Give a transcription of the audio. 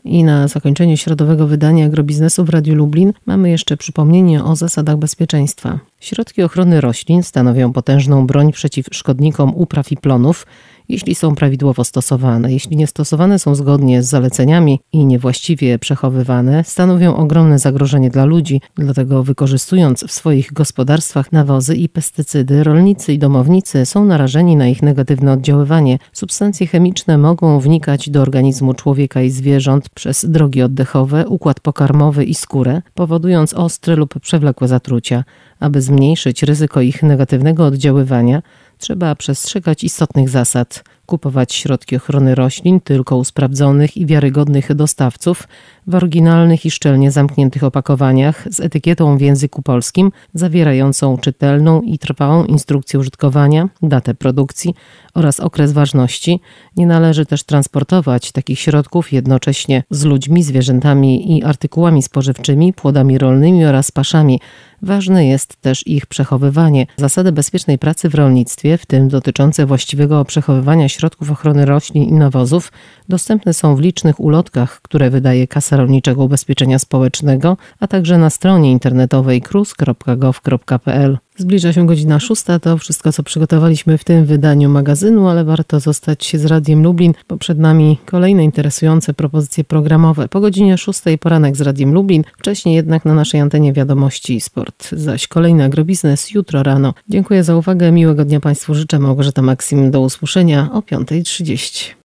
I na zakończenie środowego wydania Agrobiznesu w Radiu Lublin mamy jeszcze przypomnienie o zasadach bezpieczeństwa. Środki ochrony roślin stanowią potężną broń przeciw szkodnikom upraw i plonów, jeśli są prawidłowo stosowane. Jeśli nie stosowane są zgodnie z zaleceniami i niewłaściwie przechowywane, stanowią ogromne zagrożenie dla ludzi. Dlatego wykorzystując w swoich gospodarstwach nawozy i pestycydy, rolnicy i domownicy są narażeni na ich negatywne oddziaływanie. Substancje chemiczne mogą wnikać do organizmu człowieka i zwierząt przez drogi oddechowe, układ pokarmowy i skórę, powodując ostre lub przewlekłe zatrucia. Aby zmniejszyć ryzyko ich negatywnego oddziaływania, trzeba przestrzegać istotnych zasad. Kupować środki ochrony roślin tylko u sprawdzonych i wiarygodnych dostawców w oryginalnych i szczelnie zamkniętych opakowaniach z etykietą w języku polskim zawierającą czytelną i trwałą instrukcję użytkowania, datę produkcji oraz okres ważności. Nie należy też transportować takich środków jednocześnie z ludźmi, zwierzętami i artykułami spożywczymi, płodami rolnymi oraz paszami. Ważne jest też ich przechowywanie. Zasady bezpiecznej pracy w rolnictwie, w tym dotyczące właściwego przechowywania środków ochrony roślin i nawozów, dostępne są w licznych ulotkach, które wydaje Kasa Rolniczego Ubezpieczenia Społecznego, a także na stronie internetowej krus.gov.pl. Zbliża się godzina 6. To wszystko, co przygotowaliśmy w tym wydaniu magazynu, ale warto zostać z Radiem Lublin, bo przed nami kolejne interesujące propozycje programowe. Po godzinie 6 poranek z Radiem Lublin, wcześniej jednak na naszej antenie wiadomości i sport. Zaś kolejny agrobiznes jutro rano. Dziękuję za uwagę, miłego dnia Państwu życzę. Małgorzata Maksim, do usłyszenia o 5:30.